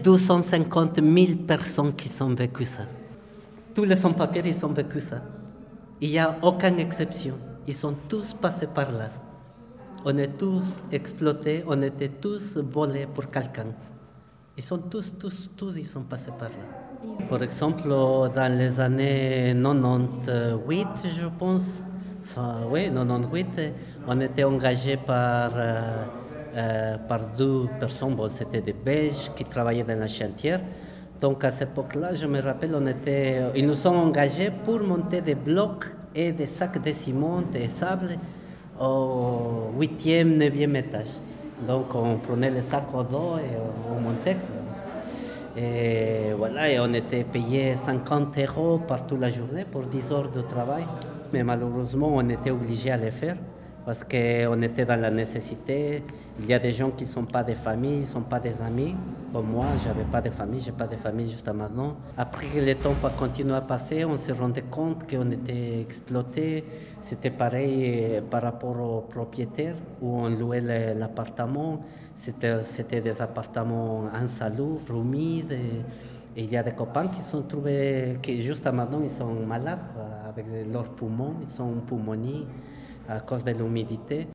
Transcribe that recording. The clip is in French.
250 000 personnes qui ont vécu ça. Tous les sans-papiers, ils ont vécu ça. Il n'y a aucune exception. Ils sont tous passés par là. On est tous exploités, on était tous volés pour quelqu'un. Ils sont tous, ils sont passés par là. Par exemple, dans les années 98, je pense, oui, 98, on était engagé par deux personnes, bon, c'était des Belges qui travaillaient dans la chantier. Donc à cette époque-là, je me rappelle, ils nous ont engagés pour monter des blocs et des sacs de ciment et sable au 8e, 9e étage. Donc on prenait les sacs au dos et on montait. Et voilà, et on était payé 50 € par toute la journée pour 10 heures de travail. Mais malheureusement, on était obligé à le faire parce qu'on était dans la nécessité. Il y a des gens qui ne sont pas des familles, ne sont pas des amis. Comme moi, je n'avais pas de famille, je n'ai pas de famille jusqu'à maintenant. Après que le temps a continué à passer, on se rendait compte qu'on était exploité. C'était pareil par rapport aux propriétaires où on louait l'appartement. C'était des appartements insalubres, humides. Et il y a des copains qui sont trouvés, qui jusqu'à maintenant ils sont malades avec leurs poumons, ils sont pneumonies à cause de l'humidité.